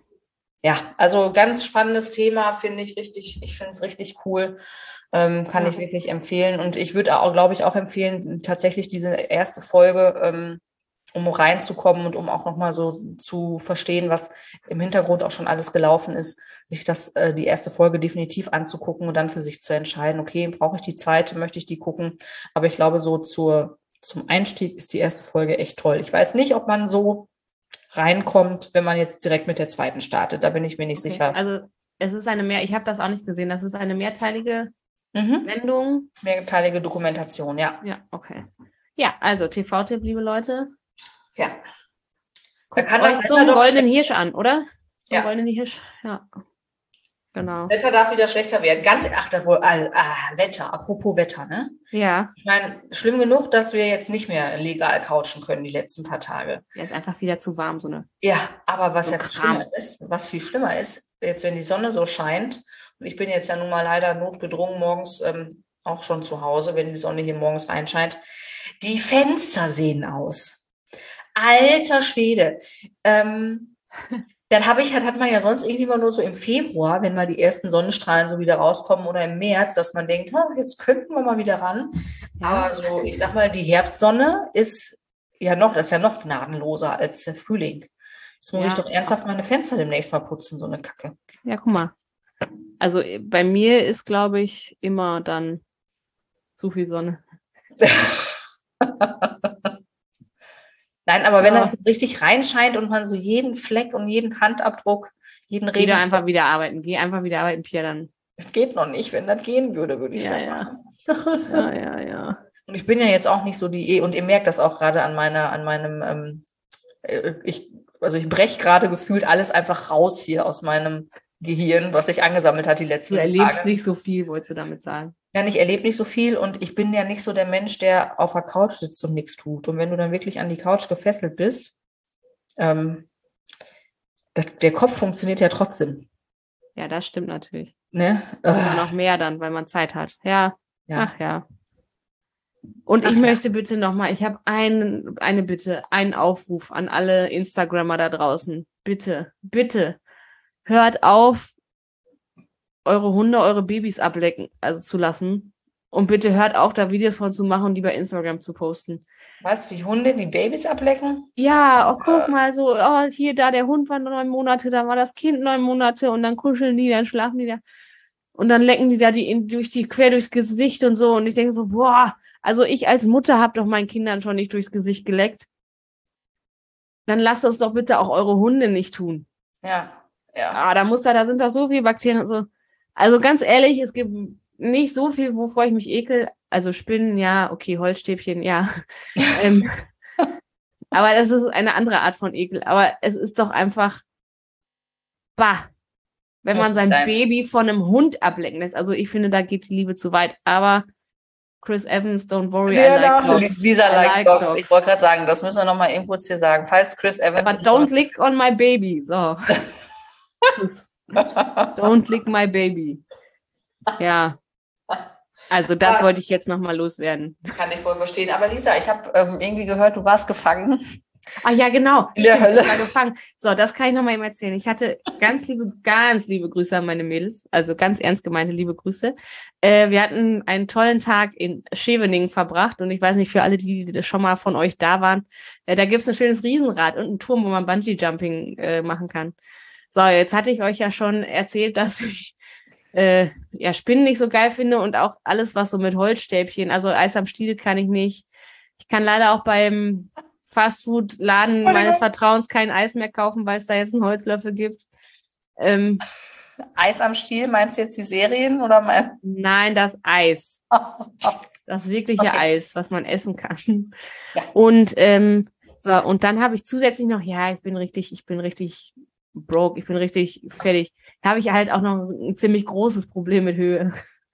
Ja, also ganz spannendes Thema, finde ich richtig, ich finde es richtig cool. Ähm, kann ja. ich wirklich empfehlen. Und ich würde auch, glaube ich, auch empfehlen, tatsächlich diese erste Folge, ähm, um reinzukommen und um auch nochmal so zu verstehen, was im Hintergrund auch schon alles gelaufen ist, sich das äh, die erste Folge definitiv anzugucken und dann für sich zu entscheiden, okay, brauche ich die zweite, möchte ich die gucken? Aber ich glaube, so zur, zum Einstieg ist die erste Folge echt toll. Ich weiß nicht, ob man so reinkommt, wenn man jetzt direkt mit der zweiten startet. Da bin ich mir nicht okay. sicher. Also es ist eine mehr, ich habe das auch nicht gesehen, das ist eine mehrteilige mhm. Sendung. Mehrteilige Dokumentation, ja. Ja, okay. Ja, also T V-Tipp, liebe Leute. Ja. Guckt euch so einen goldenen Hirsch an, oder? So einen ja. goldenen Hirsch, ja. Genau. Wetter darf wieder schlechter werden. Ganz, ach, da wohl, ah, ah, Wetter, apropos Wetter, ne? Ja. Ich meine, schlimm genug, dass wir jetzt nicht mehr legal couchen können die letzten paar Tage. Ja, ist einfach wieder zu warm, so eine. Ja, aber was so ja viel schlimmer ist, was viel schlimmer ist, jetzt wenn die Sonne so scheint, und ich bin jetzt ja nun mal leider notgedrungen morgens ähm, auch schon zu Hause, wenn die Sonne hier morgens reinscheint, die Fenster sehen aus. Alter Schwede. Ähm, dann habe ich, hat man ja sonst irgendwie mal nur so im Februar, wenn mal die ersten Sonnenstrahlen so wieder rauskommen oder im März, dass man denkt, oh, jetzt könnten wir mal wieder ran. Ja. Aber so, ich sag mal, die Herbstsonne ist ja noch, das ist ja noch gnadenloser als der Frühling. Jetzt muss ja. ich doch ernsthaft meine Fenster demnächst mal putzen, so eine Kacke. Ja, guck mal. Also bei mir ist, glaube ich, immer dann zu viel Sonne. Nein, aber wenn ja. das so richtig reinscheint und man so jeden Fleck und jeden Handabdruck, jeden Regen... Geh da einfach wieder arbeiten. Geh einfach wieder arbeiten, Pia, dann... Das geht noch nicht, wenn das gehen würde, würde ich ja, sagen. Ja. ja, ja, ja. Und ich bin ja jetzt auch nicht so die... Und ihr merkt das auch gerade an meiner, an meinem... Ähm, ich, also ich breche gerade gefühlt alles einfach raus hier aus meinem Gehirn, was sich angesammelt hat die letzten Tage. Du erlebst Tage. Nicht so viel, wolltest du damit sagen. Ja, ich erlebe nicht so viel und ich bin ja nicht so der Mensch, der auf der Couch sitzt und nichts tut. Und wenn du dann wirklich an die Couch gefesselt bist, ähm, das, der Kopf funktioniert ja trotzdem. Ja, das stimmt natürlich. Ne? Oder noch mehr dann, weil man Zeit hat. Ja, ja. Ach ja. Und Ach ich ja. möchte bitte nochmal, ich habe ein, eine Bitte, einen Aufruf an alle Instagrammer da draußen. Bitte, bitte, hört auf, eure Hunde, eure Babys ablecken, also zu lassen. Und bitte hört auf, da Videos von zu machen und die bei Instagram zu posten. Was, wie Hunde die Babys ablecken? Ja, oh, guck mal, so, oh, hier, da, der Hund war neun Monate, da war das Kind neun Monate und dann kuscheln die, dann schlafen die da. Und dann lecken die da die in, durch die, quer durchs Gesicht und so. Und ich denke so, boah, also ich als Mutter habe doch meinen Kindern schon nicht durchs Gesicht geleckt. Dann lasst es doch bitte auch eure Hunde nicht tun. Ja, ja. Ah, da muss da, da sind da so viele Bakterien und so. Also ganz ehrlich, es gibt nicht so viel, wovor ich mich ekel. Also Spinnen, ja, okay, Holzstäbchen, ja. ähm, aber das ist eine andere Art von Ekel. Aber es ist doch einfach, bah, wenn Muss man sein sein. Baby von einem Hund ablecken lässt. Also ich finde, da geht die Liebe zu weit. Aber Chris Evans, don't worry, I like dogs. Lisa I likes like dogs. dogs. Ich wollte gerade sagen, das müssen wir nochmal eben kurz hier sagen. Falls Chris Evans... But don't lick on my baby. So. Don't lick my baby. Ja. Also das Ja. wollte ich jetzt nochmal loswerden. Kann ich voll verstehen. Aber Lisa, ich habe ähm, irgendwie gehört, du warst gefangen. Ah ja, genau. In der Stimmt, Hölle. ich war gefangen. So, das kann ich nochmal eben erzählen. Ich hatte ganz liebe, ganz liebe Grüße an meine Mädels. Also ganz ernst gemeinte liebe Grüße. Äh, wir hatten einen tollen Tag in Scheveningen verbracht. Und ich weiß nicht, für alle, die, die schon mal von euch da waren, äh, da gibt's ein schönes Riesenrad und einen Turm, wo man Bungee-Jumping äh, machen kann. So, jetzt hatte ich euch ja schon erzählt, dass ich äh, ja Spinnen nicht so geil finde und auch alles, was so mit Holzstäbchen, also Eis am Stiel kann ich nicht. Ich kann leider auch beim Fastfood-Laden meines Vertrauens kein Eis mehr kaufen, weil es da jetzt einen Holzlöffel gibt. Ähm, Eis am Stiel, meinst du jetzt die Serien oder mein? nein, das Eis. Das wirkliche Okay. Eis, was man essen kann. Ja. Und ähm, so, und dann habe ich zusätzlich noch, ja, ich bin richtig, ich bin richtig broke, ich bin richtig fertig. Da habe ich halt auch noch ein ziemlich großes Problem mit Höhe.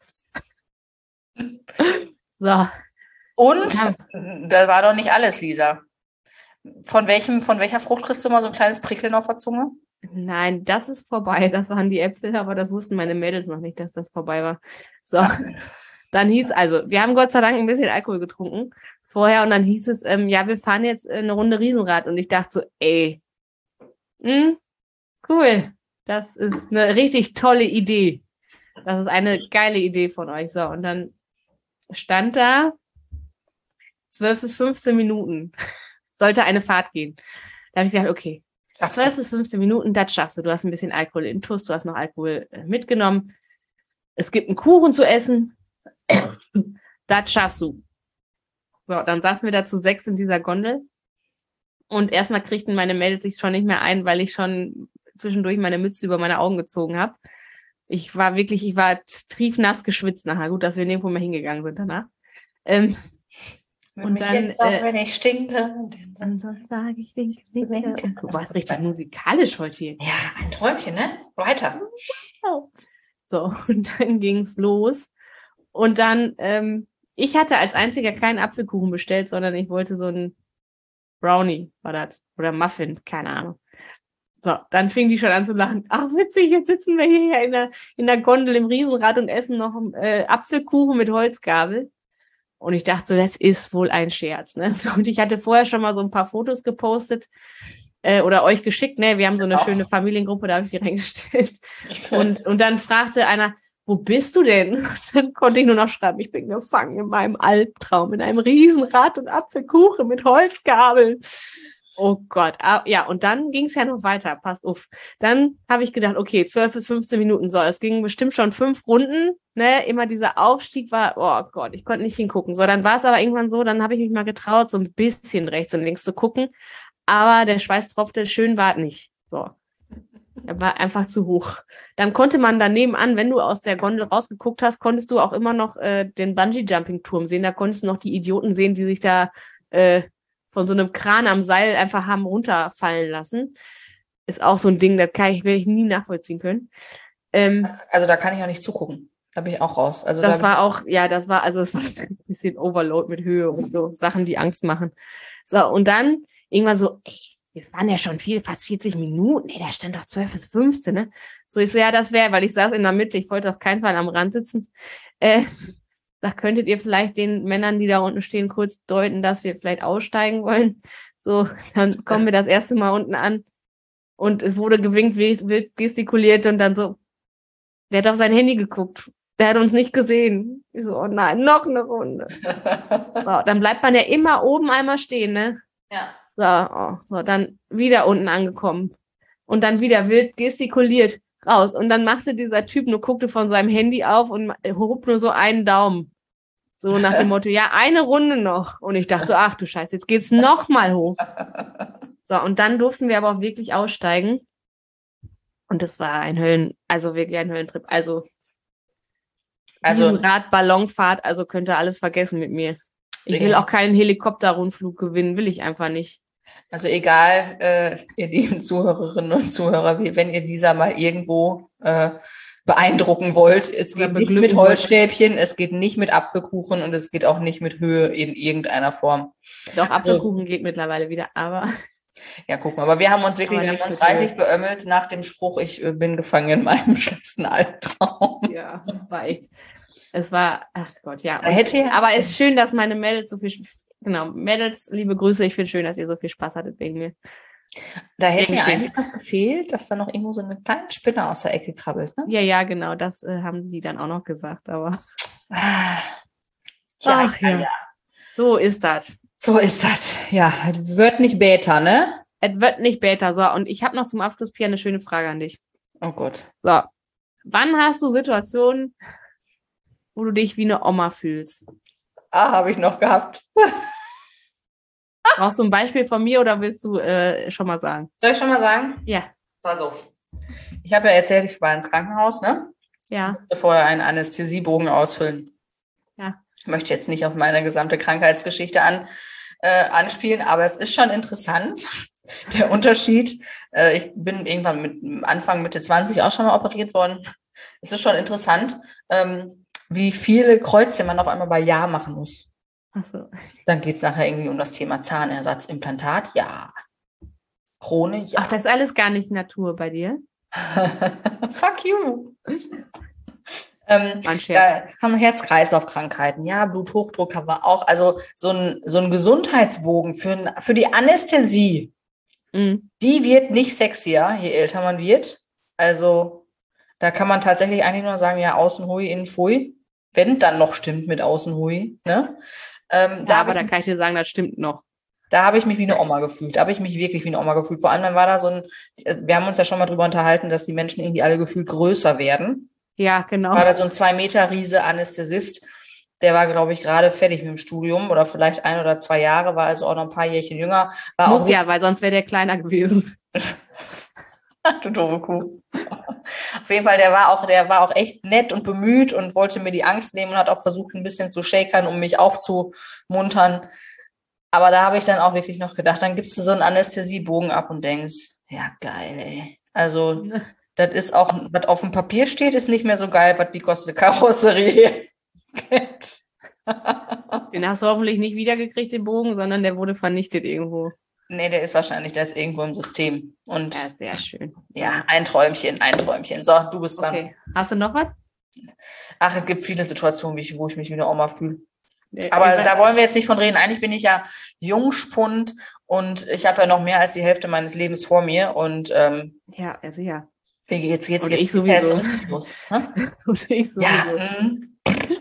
So. Und Ja. da war doch nicht alles, Lisa. Von welchem, von welcher Frucht kriegst du mal so ein kleines Prickeln auf der Zunge? Nein, das ist vorbei. Das waren die Äpfel, aber das wussten meine Mädels noch nicht, dass das vorbei war. So, dann hieß also, wir haben Gott sei Dank ein bisschen Alkohol getrunken vorher und dann hieß es, ähm, ja, wir fahren jetzt äh, eine Runde Riesenrad und ich dachte so, ey, mh, cool, das ist eine richtig tolle Idee. Das ist eine geile Idee von euch. So, und dann stand da zwölf bis fünfzehn Minuten. Sollte eine Fahrt gehen. Da habe ich gedacht, okay, zwölf bis fünfzehn Minuten, das schaffst du. Du hast ein bisschen Alkohol intus, du hast noch Alkohol äh, mitgenommen. Es gibt einen Kuchen zu essen. Das schaffst du. So, dann saßen wir da zu sechs in dieser Gondel. Und erstmal kriegten meine Mädels sich schon nicht mehr ein, weil ich schon zwischendurch meine Mütze über meine Augen gezogen habe. Ich war wirklich, ich war triefnass geschwitzt nachher. Gut, dass wir nirgendwo mehr hingegangen sind danach. Ähm, Mit und mich dann, jetzt auch, äh, wenn ich stinke. Und sonst sage ich winke, winke. Winke. Du warst richtig musikalisch heute hier. Ja, ein Träumchen, ne? Weiter. So, und dann ging's los. Und dann, ähm, ich hatte als einziger keinen Apfelkuchen bestellt, sondern ich wollte so einen Brownie, war das. Oder Muffin, keine Ahnung. So, dann fing die schon an zu lachen. Ach, witzig, jetzt sitzen wir hier in der, in der Gondel im Riesenrad und essen noch äh, Apfelkuchen mit Holzgabel. Und ich dachte so, das ist wohl ein Scherz, ne? So, und ich hatte vorher schon mal so ein paar Fotos gepostet äh, oder euch geschickt, ne? Wir haben so eine Auch. schöne Familiengruppe, da habe ich die reingestellt. Und, und dann fragte einer, wo bist du denn? Und dann konnte ich nur noch schreiben, ich bin gefangen in meinem Albtraum, in einem Riesenrad und Apfelkuchen mit Holzgabel. Oh Gott, ah, ja, und dann ging es ja noch weiter, passt auf. Dann habe ich gedacht, okay, zwölf bis fünfzehn Minuten, so, es ging bestimmt schon fünf Runden, ne, immer dieser Aufstieg war, oh Gott, ich konnte nicht hingucken. So, dann war es aber irgendwann so, dann habe ich mich mal getraut, so ein bisschen rechts und links zu gucken, aber der Schweiß tropfte, schön war es nicht, so. Er war einfach zu hoch. Dann konnte man daneben an, wenn du aus der Gondel rausgeguckt hast, konntest du auch immer noch äh, den Bungee-Jumping-Turm sehen, da konntest du noch die Idioten sehen, die sich da äh, von so einem Kran am Seil einfach haben runterfallen lassen. Ist auch so ein Ding, das kann ich, werde ich nie nachvollziehen können. Ähm, Also da kann ich auch nicht zugucken. Da bin ich auch raus. Also das da war auch, ja, das war, also es war ein bisschen Overload mit Höhe und so Sachen, die Angst machen. So, und dann irgendwann so, ey, wir waren ja schon viel, fast vierzig Minuten. Nee, da stand doch zwölf bis fünfzehn, ne? So, ich so, ja, das wäre, weil ich saß in der Mitte, ich wollte auf keinen Fall am Rand sitzen. Äh, Da könntet ihr vielleicht den Männern, die da unten stehen, kurz deuten, dass wir vielleicht aussteigen wollen. So, dann kommen wir das erste Mal unten an und es wurde gewinkt, wild gestikuliert und dann so, der hat auf sein Handy geguckt. Der hat uns nicht gesehen. Ich so, oh nein, noch eine Runde. So, dann bleibt man ja immer oben einmal stehen, ne? Ja. So, oh, so, dann wieder unten angekommen. Und dann wieder wild gestikuliert raus. Und dann machte dieser Typ nur, guckte von seinem Handy auf und hob nur so einen Daumen. So nach dem Motto, ja, eine Runde noch. Und ich dachte so, ach du Scheiße, jetzt geht's noch mal hoch. So, und dann durften wir aber auch wirklich aussteigen. Und das war ein Höllen, also wirklich ein Höllentrip. Also Also Rad-Ballonfahrt, also könnt ihr alles vergessen mit mir. Ich will auch keinen Helikopterrundflug gewinnen, will ich einfach nicht. Also egal, äh, ihr lieben Zuhörerinnen und Zuhörer, wie- wenn ihr dieser mal irgendwo äh, beeindrucken wollt, es Oder geht nicht beglücken mit wollt. Holzstäbchen, es geht nicht mit Apfelkuchen und es geht auch nicht mit Höhe in irgendeiner Form. Doch, Apfelkuchen geht mittlerweile wieder, aber Ja, guck mal, aber wir haben uns wirklich, Aber wir nicht haben uns mit Höhe. reichlich beömmelt nach dem Spruch, ich äh, bin gefangen in meinem schlimmsten Albtraum. ja, das war echt, es war, ach Gott, ja. Da hätte ja- aber es ist schön, dass meine Mädels so viel, genau, Mädels, liebe Grüße, ich finde schön, dass ihr so viel Spaß hattet wegen mir. Da hätte ja Dankeschön. eigentlich noch gefehlt, dass da noch irgendwo so eine kleine Spinne aus der Ecke krabbelt, ne? Ja, ja, genau, das äh, haben die dann auch noch gesagt, aber Ah, Ach, ja. so ist das. So ist das. Ja, wird nicht Beta, ne? Es wird nicht besser. So, und ich habe noch zum Abschluss, Pia, eine schöne Frage an dich. Oh Gott. So, wann hast du Situationen, wo du dich wie eine Oma fühlst? Ah, habe ich noch gehabt. Brauchst du ein Beispiel von mir oder willst du äh, schon mal sagen? Soll ich schon mal sagen? Ja, Pass auf. Ich habe ja erzählt, ich war ins Krankenhaus, ne? ja, Ich musste vorher einen Anästhesiebogen ausfüllen. ja. Ich möchte jetzt nicht auf meine gesamte Krankheitsgeschichte an, äh, anspielen, aber es ist schon interessant, der Unterschied. Äh, ich bin irgendwann mit Anfang, Mitte zwanzig auch schon mal operiert worden. Es ist schon interessant, ähm, wie viele Kreuze man auf einmal bei Ja machen muss. Ach so. Dann geht es nachher irgendwie um das Thema Zahnersatzimplantat. Ja. Krone, ja. Ach, das ist alles gar nicht Natur bei dir? Fuck you. Ähm, War ein Scherz. da haben Herz-Kreislauf-Krankheiten, ja, Bluthochdruck haben wir auch. Also so ein, so ein Gesundheitsbogen für, ein, für die Anästhesie, Mhm. die wird nicht sexier, je älter man wird. Also da kann man tatsächlich eigentlich nur sagen, ja, außen hui, innen pfui. Wenn dann noch stimmt mit außen hui. Ne? Ähm, Ja, da aber habe da ich, kann ich dir sagen, das stimmt noch. da habe ich mich wie eine Oma gefühlt. Da habe ich mich wirklich wie eine Oma gefühlt. Vor allem, dann war da so ein, wir haben uns ja schon mal drüber unterhalten, dass die Menschen irgendwie alle gefühlt größer werden. Ja, genau. War da so ein Zwei-Meter-Riese Anästhesist, der war, glaube ich, gerade fertig mit dem Studium oder vielleicht ein oder zwei Jahre, war also auch noch ein paar Jährchen jünger. War Muss auch ja, weil sonst wäre der kleiner gewesen. du doofe Kuh. Auf jeden Fall, der war auch, der war auch echt nett und bemüht und wollte mir die Angst nehmen und hat auch versucht, ein bisschen zu shakern, um mich aufzumuntern. Aber da habe ich dann auch wirklich noch gedacht, dann gibst du so einen Anästhesiebogen ab und denkst, ja, geil, ey. Also, das ist auch, was auf dem Papier steht, ist nicht mehr so geil, was die kostet Karosserie. Den hast du hoffentlich nicht wiedergekriegt, den Bogen, sondern der wurde vernichtet irgendwo. Nee, der ist wahrscheinlich, der ist irgendwo im System. Und Ja, sehr schön. ja, ein Träumchen, ein Träumchen. So, du bist dran. Okay. Hast du noch was? Ach, es gibt viele Situationen, wie ich, wo ich mich wie eine Oma fühle. Nee, Aber ich- da wollen wir jetzt nicht von reden. Eigentlich bin ich ja Jungspund und ich habe ja noch mehr als die Hälfte meines Lebens vor mir. Und ähm, Ja, also ja. jetzt geht's Und jetzt ich geht's erst sowieso. richtig los. Ne? Und ich sowieso. Ja, hm.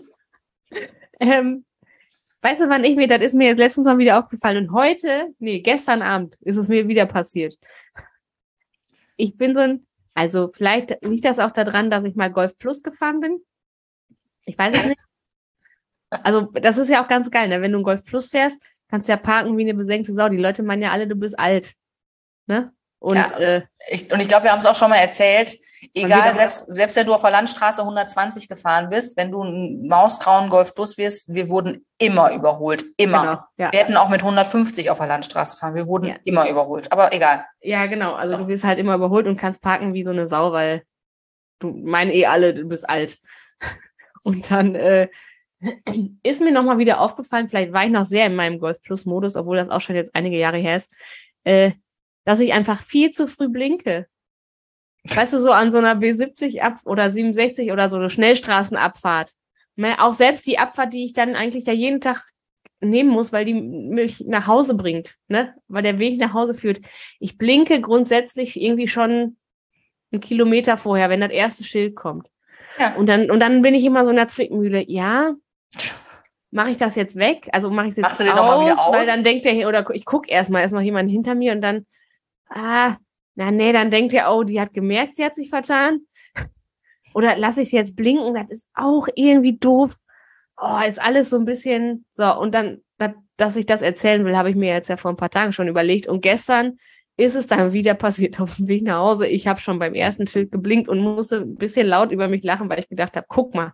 Ähm, weißt du, wann ich mir, das ist mir jetzt letztens mal wieder aufgefallen. Und heute, nee, gestern Abend ist es mir wieder passiert. Ich bin so ein, also vielleicht liegt das auch daran, dass ich mal Golf Plus gefahren bin. Ich weiß es nicht. Also das ist ja auch ganz geil, ne? Wenn du ein Golf Plus fährst, kannst du ja parken wie eine besenkte Sau. Die Leute meinen ja alle, du bist alt. Ne? Und Ja. äh, Ich, und ich glaube, wir haben es auch schon mal erzählt, wird egal, auch- selbst, selbst wenn du auf der Landstraße hundertzwanzig gefahren bist, wenn du einen mausgrauen Golf Plus wirst, wir wurden immer überholt. Immer. genau, ja. Wir hätten auch mit hundertfünfzig auf der Landstraße fahren. Wir wurden Ja. immer überholt. Aber egal. Ja, genau. Also du wirst halt immer überholt und kannst parken wie so eine Sau, weil du meinen eh alle, du bist alt. Und dann äh, ist mir nochmal wieder aufgefallen, vielleicht war ich noch sehr in meinem Golf Plus Modus, obwohl das auch schon jetzt einige Jahre her ist, äh, dass ich einfach viel zu früh blinke. Weißt du, so an so einer B siebzig ab oder siebenundsechzig oder so eine Schnellstraßenabfahrt. Ne, auch selbst die Abfahrt, die ich dann eigentlich ja jeden Tag nehmen muss, weil die mich nach Hause bringt, ne? Weil der Weg nach Hause führt. Ich blinke grundsätzlich irgendwie schon einen Kilometer vorher, wenn das erste Schild kommt. Ja. Und dann, und dann bin ich immer so in der Zwickmühle. Ja, mache ich das jetzt weg? Also mache ich es jetzt Machst du den aus, noch mal wieder aus? weil dann denkt der, oder ich gucke erstmal, ist noch jemand hinter mir und dann, ah, na nee, dann denkt er, oh, die hat gemerkt, sie hat sich vertan. Oder lasse ich es jetzt blinken, das ist auch irgendwie doof. Oh, ist alles so ein bisschen, so, und dann, dat, dass ich das erzählen will, habe ich mir jetzt ja vor ein paar Tagen schon überlegt. Und gestern ist es dann wieder passiert auf dem Weg nach Hause. Ich habe schon beim ersten Schild geblinkt und musste ein bisschen laut über mich lachen, weil ich gedacht habe, guck mal.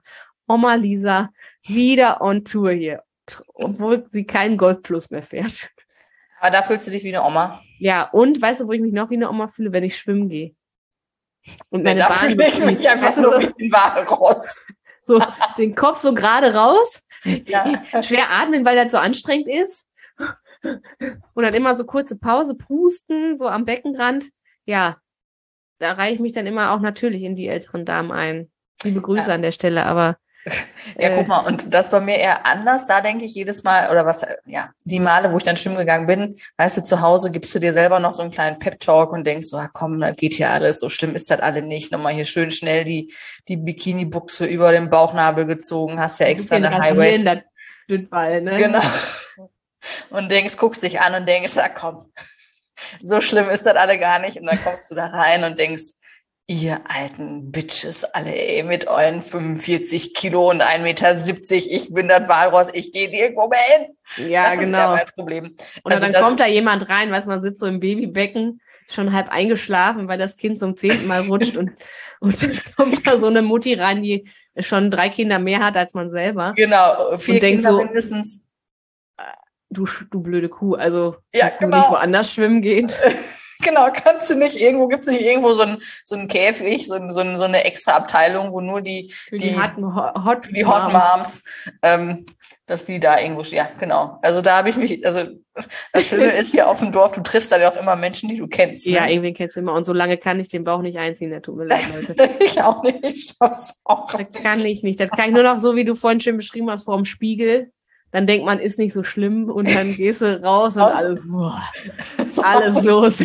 Oma Lisa wieder on Tour hier, obwohl sie keinen Golf Plus mehr fährt. Aber da fühlst du dich wie eine Oma. Ja, und weißt du, wo ich mich noch wie eine Oma fühle, wenn ich schwimmen gehe? Und meine ja, da Bahn fühle ich mich einfach weißt du, nur so, wie ein Walross. so den Kopf so gerade raus, Ja. schwer atmen, weil das so anstrengend ist. Und dann immer so kurze Pause, pusten, so am Beckenrand. Ja, da reiche ich mich dann immer auch natürlich in die älteren Damen ein. Liebe Grüße Ja. an der Stelle, aber Ja, guck mal, und das bei mir eher anders. Da denke ich jedes Mal, oder was, ja, die Male, wo ich dann schwimmen gegangen bin, weißt du, zu Hause gibst du dir selber noch so einen kleinen Pep-Talk und denkst so, ah, komm, das geht hier alles, so schlimm ist das alle nicht. Nochmal hier schön schnell die, die Bikini-Buchse über den Bauchnabel gezogen, hast ja ein extra bisschen eine rasieren, Highwaist. das Fall, ne? Genau. Und denkst, guckst dich an und denkst, ah, komm, so schlimm ist das alle gar nicht. Und dann kommst du da rein und denkst, ihr alten Bitches alle, ey, mit euren fünfundvierzig Kilo und ein Meter siebzig, ich bin das Walross, ich gehe nirgendwo mehr hin. Ja, das genau. ist ja mein Problem. Oder Also dann das, kommt da jemand rein, weiß man sitzt so im Babybecken, schon halb eingeschlafen, weil das Kind zum zehnten Mal rutscht und, und dann kommt da so eine Mutti rein, die schon drei Kinder mehr hat als man selber. Genau, vier und denkt Kinder so, mindestens. Du, du blöde Kuh, also Ja, kannst genau. du nicht woanders schwimmen gehen? Genau, kannst du nicht irgendwo, gibt es nicht irgendwo so ein, so ein Käfig, so, ein, so, ein, so eine extra Abteilung, wo nur die, Für die, die, Hot, Hot, die Hot Moms, ähm, dass die da irgendwo, ja, genau. Also da habe ich mich, also das Schöne ist ja auf dem Dorf, du triffst dann ja auch immer Menschen, die du kennst. Ja, ne? irgendwie kennst du immer. Und so lange kann ich den Bauch nicht einziehen, der tut mir leid, Leute. Ich auch nicht, ich schaff's auch Das kann ich nicht. Das kann ich nur noch so, wie du vorhin schön beschrieben hast, vor dem Spiegel. Dann denkt man, ist nicht so schlimm und dann gehst du raus und Raus. alles, boah, alles los.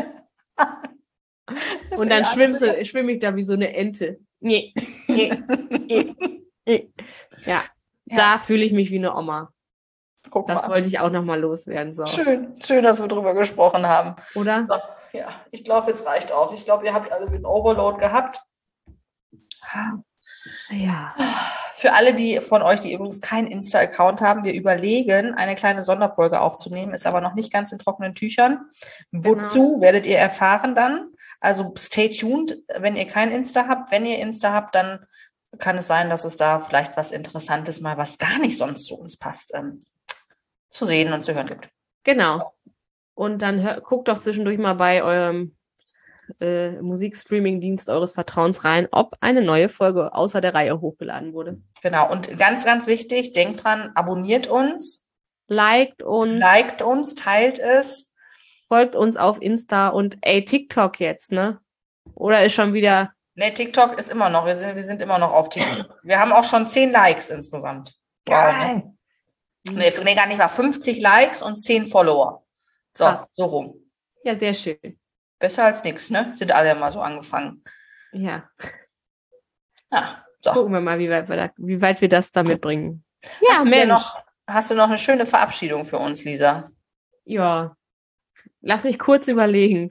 Und dann schwimmst du, schwimme ich da wie so eine Ente. Nee, nee, nee, nee. Ja, Ja. da fühle ich mich wie eine Oma. Guck Das mal. wollte ich auch nochmal loswerden. So. Schön, schön, dass wir drüber gesprochen haben. Oder? So, ja, ich glaube, jetzt reicht auch. Ich glaube, ihr habt alle den Overload gehabt. Ja. Für alle, die von euch, die übrigens keinen Insta-Account haben, wir überlegen, eine kleine Sonderfolge aufzunehmen, ist aber noch nicht ganz in trockenen Tüchern. Wozu Genau. werdet ihr erfahren dann? Also stay tuned, wenn ihr kein Insta habt. Wenn ihr Insta habt, dann kann es sein, dass es da vielleicht was Interessantes mal, was gar nicht sonst zu uns passt, ähm, zu sehen und zu hören gibt. Genau. Und dann hör, guckt doch zwischendurch mal bei eurem äh, Musikstreaming-Dienst eures Vertrauens rein, ob eine neue Folge außer der Reihe hochgeladen wurde. Genau. Und ganz, ganz wichtig, denkt dran, abonniert uns, Liked uns, liked uns, teilt es. folgt uns auf Insta und ey, TikTok jetzt, ne? Oder ist schon wieder... Nee, TikTok ist immer noch, wir sind, wir sind immer noch auf TikTok. Wir haben auch schon zehn Likes insgesamt. Wow, ne? Nee, nee, gar nicht wahr. fünfzig Likes und zehn Follower. So, Krass. so rum. Ja, sehr schön. Besser als nichts, ne? Sind alle mal so angefangen. Ja. Ja, so. Gucken wir mal, wie weit wir, da, wie weit wir das damit bringen. Ja, hast du Mensch. Noch, hast du noch eine schöne Verabschiedung für uns, Lisa? Ja. Lass mich kurz überlegen.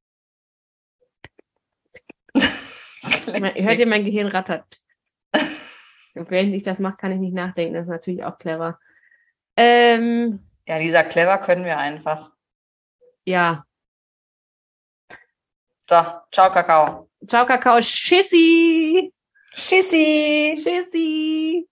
Hört ihr, mein Gehirn rattert. Während ich das mache, kann ich nicht nachdenken. Das ist natürlich auch clever. Ähm, Ja, Lisa, clever können wir einfach. ja. So, ciao, Kakao. Ciao, Kakao. Tschüssi. Tschüssi. Tschüssi.